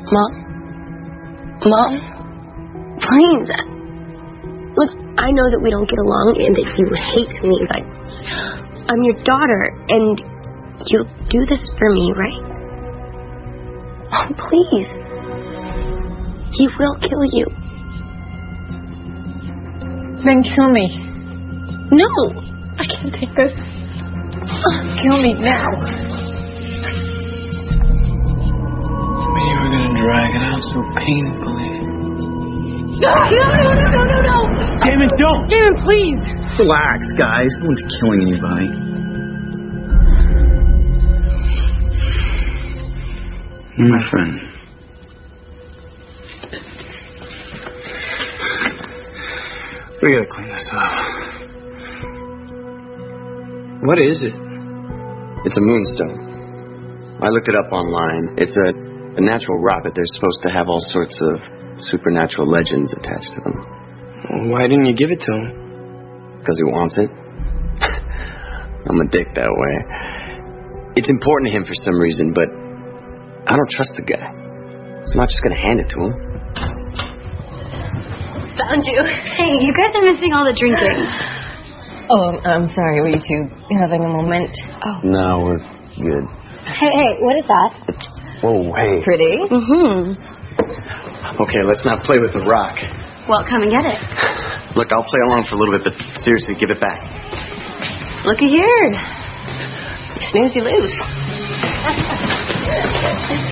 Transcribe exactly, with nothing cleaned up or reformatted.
Mom? Mom? Please. Look, I know that we don't get along and that you hate me, but I'm your daughter, and you'll do this for me, right? Mom, please. He will kill you. Then kill me. No! I can't take this. Kill me now. You were gonna drag it out so painfully. No, no, no, no, no, no! Damon, don't! Damon, please! Relax, guys. No one's killing anybody. You're my friend. We gotta clean this up. What is it? It's a moonstone. I looked it up online. It's a, a natural rock that they're supposed to have all sorts of supernatural legends attached to them. Well, why didn't you give it to him? Because he wants it. I'm a dick that way. It's important to him for some reason, but I don't trust the guy. So I'm not just going to hand it to him. Found you. Hey, you guys are missing all the drinking. Oh, I'm sorry. Were you two having a moment? Oh. No, we're good. Hey, hey, what is that? Whoa, hey. Pretty? Mm-hmm. Okay, let's not play with the rock. Well, come and get it. Look, I'll play along for a little bit, but seriously, give it back. Looky here. Snooze, you lose.